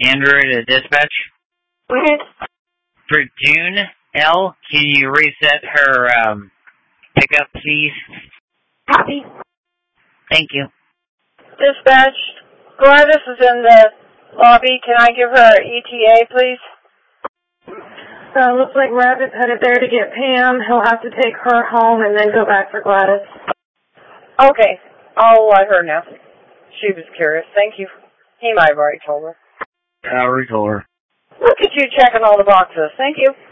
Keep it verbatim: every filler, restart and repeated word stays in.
Andrew to dispatch. Okay. For June L, can you reset her um, pickup, please? Copy. Thank you. Dispatch, Gladys is in the lobby. Can I give her E T A, please? Uh, looks like Rabbit's headed there to get Pam. He'll have to take her home and then go back for Gladys. Okay. I'll let her know. She was curious. Thank you. He might have already told her. I already told her. Look at you checking all the boxes. Thank you.